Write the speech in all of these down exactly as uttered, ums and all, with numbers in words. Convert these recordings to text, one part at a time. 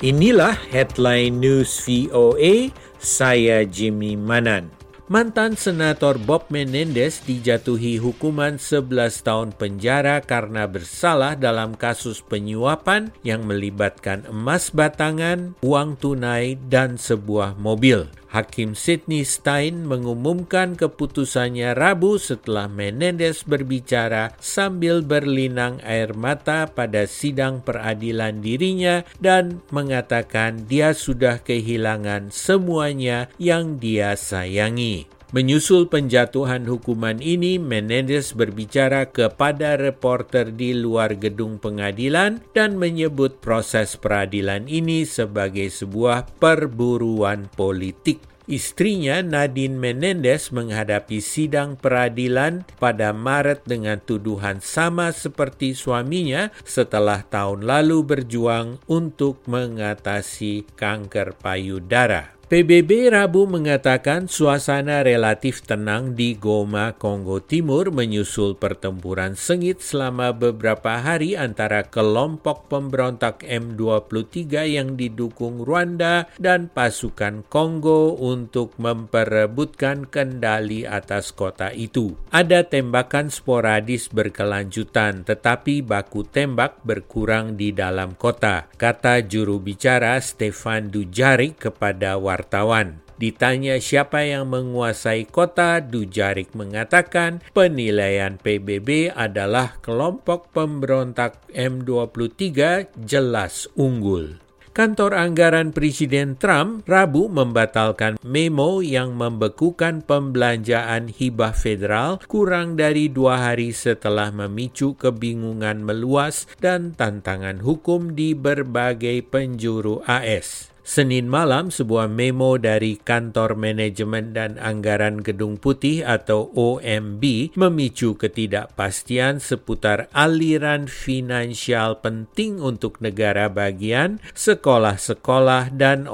Inilah Headline News V O A, saya Jimmy Manan. Mantan Senator Bob Menendez dijatuhi hukuman sebelas tahun penjara karena bersalah dalam kasus penyuapan yang melibatkan emas batangan, uang tunai, dan sebuah mobil. Hakim Sidney Stein mengumumkan keputusannya Rabu setelah Menendez berbicara sambil berlinang air mata pada sidang peradilan dirinya dan mengatakan dia sudah kehilangan semuanya yang dia sayangi. Menyusul penjatuhan hukuman ini, Menendez berbicara kepada reporter di luar gedung pengadilan dan menyebut proses peradilan ini sebagai sebuah perburuan politik. Istrinya Nadine Menendez menghadapi sidang peradilan pada Maret dengan tuduhan sama seperti suaminya setelah tahun lalu berjuang untuk mengatasi kanker payudara. P B B Rabu mengatakan suasana relatif tenang di Goma, Kongo Timur menyusul pertempuran sengit selama beberapa hari antara kelompok pemberontak M dua puluh tiga yang didukung Rwanda dan pasukan Kongo untuk memperebutkan kendali atas kota itu. Ada tembakan sporadis berkelanjutan, tetapi baku tembak berkurang di dalam kota, kata juru bicara Stefan Dujarric kepada wartawan. Wartawan. Ditanya siapa yang menguasai kota, Dujarric mengatakan penilaian P B B adalah kelompok pemberontak M dua puluh tiga jelas unggul. Kantor anggaran Presiden Trump Rabu membatalkan memo yang membekukan pembelanjaan hibah federal kurang dari dua hari setelah memicu kebingungan meluas dan tantangan hukum di berbagai penjuru A S. Senin malam, sebuah memo dari Kantor Manajemen dan Anggaran Gedung Putih atau O M B memicu ketidakpastian seputar aliran finansial penting untuk negara bagian, sekolah-sekolah, dan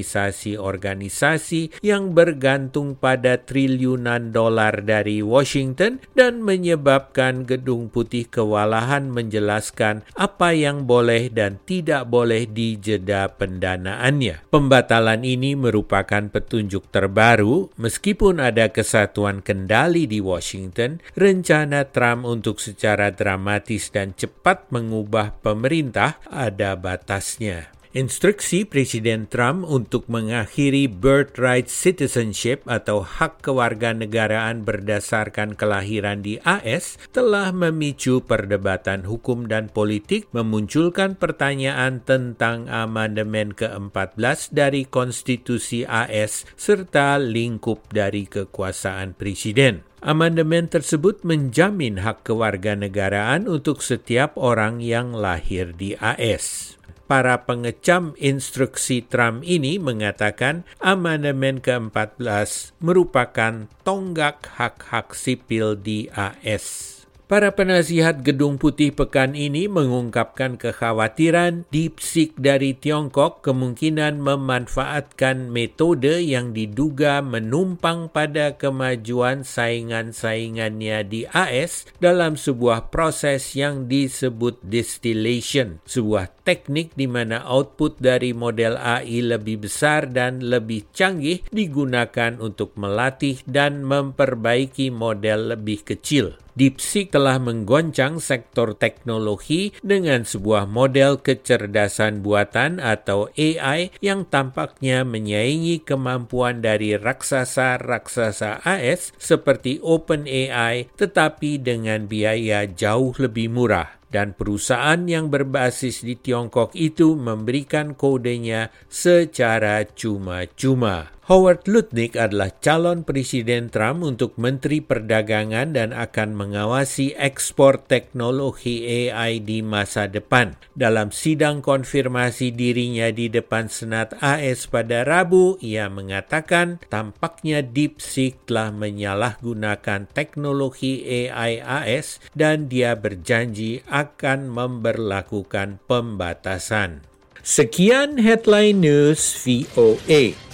organisasi-organisasi yang bergantung pada triliunan dolar dari Washington dan menyebabkan Gedung Putih kewalahan menjelaskan apa yang boleh dan tidak boleh di jeda pendanaan. Pembatalan ini merupakan petunjuk terbaru meskipun ada kesatuan kendali di Washington. Rencana Trump untuk secara dramatis dan cepat mengubah pemerintah ada batasnya. Instruksi Presiden Trump untuk mengakhiri birthright citizenship atau hak kewarganegaraan berdasarkan kelahiran di A S telah memicu perdebatan hukum dan politik, memunculkan pertanyaan tentang amandemen keempat belas dari Konstitusi A S serta lingkup dari kekuasaan Presiden. Amandemen tersebut menjamin hak kewarganegaraan untuk setiap orang yang lahir di A S. Para pengecam instruksi Trump ini mengatakan amandemen keempat belas merupakan tonggak hak-hak sipil di A S. Para penasihat Gedung Putih pekan ini mengungkapkan kekhawatiran DeepSeek dari Tiongkok kemungkinan memanfaatkan metode yang diduga menumpang pada kemajuan saingan-saingannya di A S dalam sebuah proses yang disebut distillation, sebuah teknik di mana output dari model A I lebih besar dan lebih canggih digunakan untuk melatih dan memperbaiki model lebih kecil. DeepSeek telah menggoncang sektor teknologi dengan sebuah model kecerdasan buatan atau A I yang tampaknya menyaingi kemampuan dari raksasa-raksasa A S seperti OpenAI, tetapi dengan biaya jauh lebih murah. Dan perusahaan yang berbasis di Tiongkok itu memberikan kodenya secara cuma-cuma. Howard Lutnick adalah calon Presiden Trump untuk Menteri Perdagangan dan akan mengawasi ekspor teknologi A I di masa depan. Dalam sidang konfirmasi dirinya di depan Senat A S pada Rabu, ia mengatakan tampaknya DeepSeek telah menyalahgunakan teknologi A I A S dan dia berjanji akan memberlakukan pembatasan. Sekian Headline News V O A.